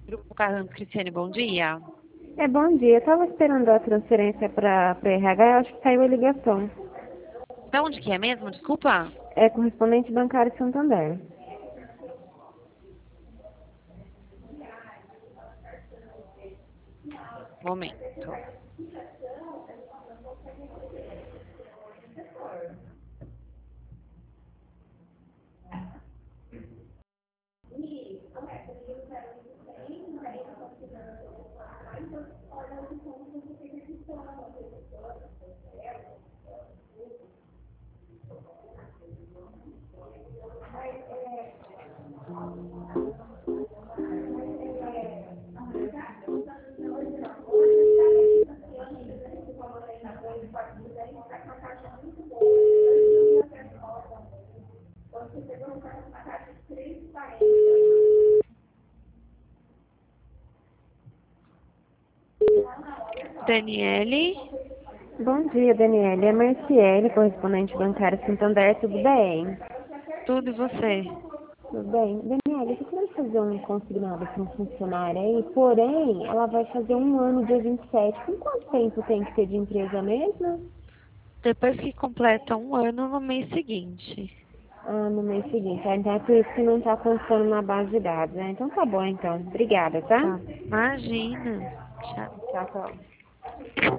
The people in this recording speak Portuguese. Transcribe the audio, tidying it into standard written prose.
Grupo Carrão Cristiane, bom dia. Bom dia. Eu estava esperando a transferência para RH, eu acho que caiu a ligação. Da onde que é mesmo? Desculpa. É correspondente bancário Santander. Momento. Daniele, Bom dia, Daniela. É Marciele, correspondente bancário Santander. Tudo bem? tudo e você? Tudo bem. Daniela, eu tô querendo fazer um consignado para um funcionário aí, porém, ela vai fazer um ano dia 27. Com quanto tempo tem que ter de empresa mesmo? Depois que completa um ano no mês seguinte. Ah, no mês seguinte. Então é por isso que não tá constando na base de dados, né? Então tá bom, então. Obrigada, tá? Tá. Imagina. Tchau. Tchau, tchau.